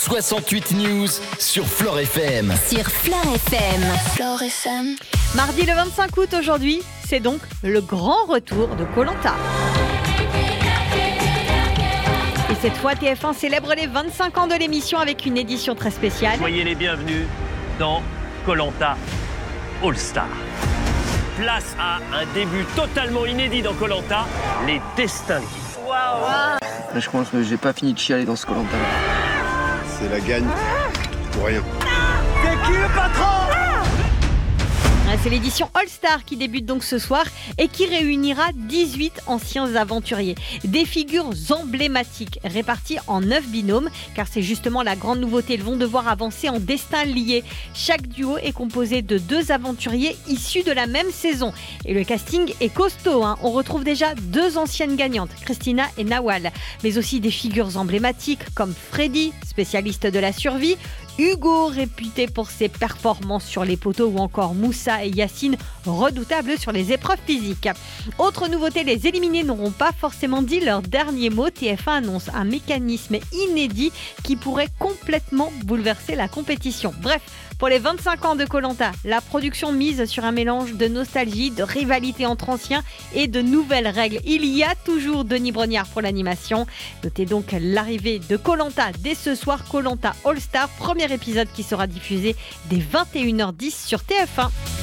68 News sur Fleure FM. Sur Fleure FM. Fleure FM. Mardi le 25 août aujourd'hui, c'est donc le grand retour de Koh-Lanta. Et cette fois, TF1 célèbre les 25 ans de l'émission avec une édition très spéciale. Soyez les bienvenus dans Koh-Lanta All Star. Place à un début totalement inédit dans Koh-Lanta, les destins. Waouh! Je pense que j'ai pas fini de chialer dans ce Koh-Lanta. C'est la gagne pour rien. C'est qui le patron? C'est l'édition All Star qui débute donc ce soir et qui réunira 18 anciens aventuriers. Des figures emblématiques réparties en 9 binômes, car c'est justement la grande nouveauté. Ils vont devoir avancer en destin lié. Chaque duo est composé de 2 aventuriers issus de la même saison. Et le casting est costaud. On retrouve déjà 2 anciennes gagnantes, Christina et Nawal, mais aussi des figures emblématiques comme Freddy, spécialiste de la survie, Hugo, réputé pour ses performances sur les poteaux, ou encore Moussa et Yacine, redoutables sur les épreuves physiques. Autre nouveauté, les éliminés n'auront pas forcément dit leur dernier mot. TF1 annonce un mécanisme inédit qui pourrait complètement bouleverser la compétition. Bref, pour les 25 ans de Koh-Lanta, la production mise sur un mélange de nostalgie, de rivalité entre anciens et de nouvelles règles. Il y a toujours Denis Brognard pour l'animation. Notez donc l'arrivée de Koh-Lanta dès ce soir, Koh-Lanta All Star, premier épisode qui sera diffusé dès 21h10 sur TF1.